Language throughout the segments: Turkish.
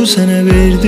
sana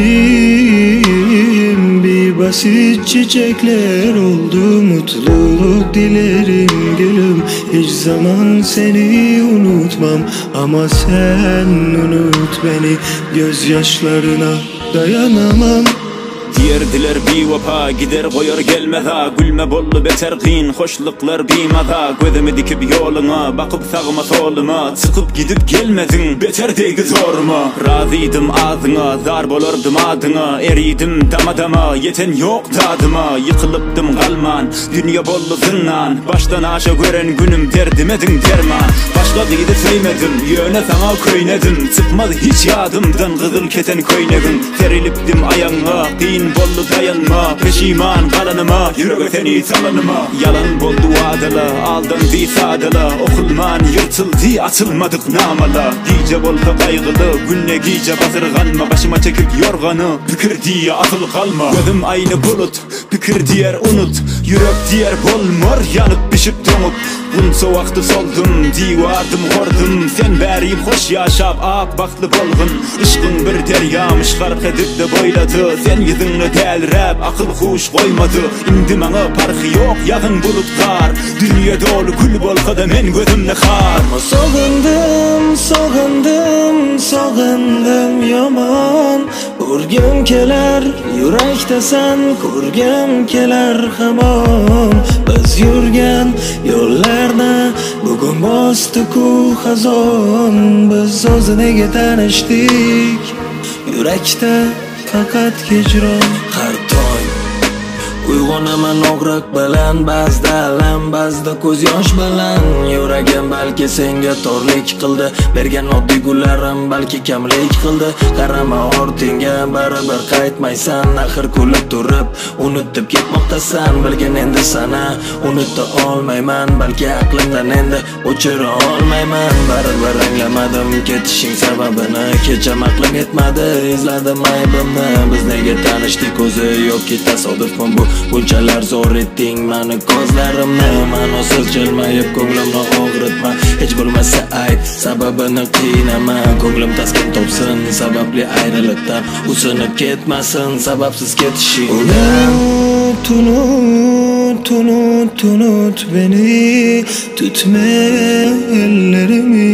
verdim. Bir basit çiçekler oldu, mutluluk dilerim gülüm. Hiç zaman seni unutmam ama sen unut beni. Gözyaşlarına dayanamam. Diyerdiler bir vapa gider koyar gelmez ha. Gülme bollu beter kıyın hoşluklar bimada. Gözümü dikip yoluna bakıp sağıma soluma. Çıkıp gidip gelmedin beter deygi zorma. Razıydım ağzına zar bolurdım adına. Eriydim dama yeten yok tadıma. Yıkılıptım kalman dünya bollu zınnan. Baştan aşağı gören günüm derdimedin derman. Başladıydı söymedim yöne sana köynedim. Çıkmadı hiç yadımdan kızıl keten köynegin. Seriliptim ayağına kıyın bollu dayanma. Peşiman kalanıma yürek seni talanıma. Yalan boldu adala aldandı sadala. Okulman yırtıldı atılmadık namala. Gice bolsa kaygılı günne gice basırganma. Başıma çekip yorganı pükür diye atıl kalma. Gözüm aynı bulut pükür diyer unut. Yürek diyer bolmor yanıp pişip donup. Bunca vakti soldum divardım kordum. Sen beriyim hoş yaşap ak baktlı bolgun. Işkın bir deryamış kark edip de boyladı. Sen yüzünü delrep akıl huş koymadı. İndi bana parkı yok yakın bulut kar. Dünya dolu gül bolsa da men gözümle kar. Ama sog'indim yaman. Ko'rgim kelar yurakda sen, ko'rgim kelar hamon. Biz yurgan yo'llarda bugun bosdi-ku xazon. Biz o'ziniga tanishdik, yurakda faqat hijron. Har tong uyg'onaman og'riq bilan, ba'zida alam, ba'zida ko'z yosh bilan. Yuragim balki senga torlik qildi, bergan oddiy gullarim balki kamlik qildi. Qarama ortingga baribir qaytmaysan, axir kulib turib unutib ketmoqdasan. Bilgin endi sana unuta olmayman, balki aqlimdan endi o'chira olmayman. Baribir anglamadim ketishing sababini, kecham aqlim yetmadi, izladim aybimni. Biz nega tanishdik o'zi yoki tasodifmi bu? Bunchalar zo'r etding mani ko'zlarimni. Ma'nosiz jilmayib ko'nglimni og'ritma, hech bo'lmasa ayt sababini qiynama. Ko'nglim taskin topsin sababli ayriliqdan, usinib ketmasin sababsiz ketishing. Unut beni, tutma ellerimi.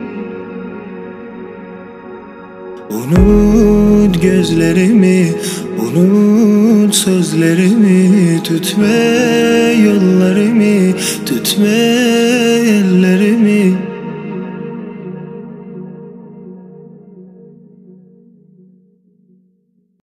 Unut gözlerimi, unut sözlerimi. Tutma yollarımı, tutma